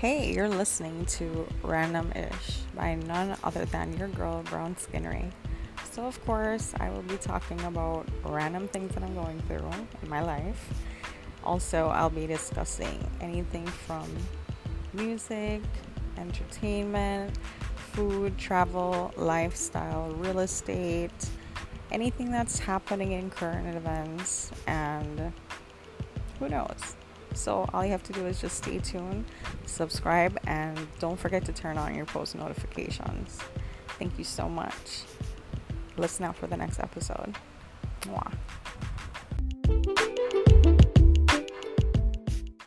Hey, you're listening to Random Ish by none other than your girl, Brown Skinnery. So, of course, I will be talking about random things that I'm going through in my life. Also, I'll be discussing anything from music, entertainment, food, travel, lifestyle, real estate, anything that's happening in current events, and who knows? So all you have to do is just stay tuned, subscribe, and don't forget to turn on your post notifications. Thank you so much. Listen out for the next episode. Mwah.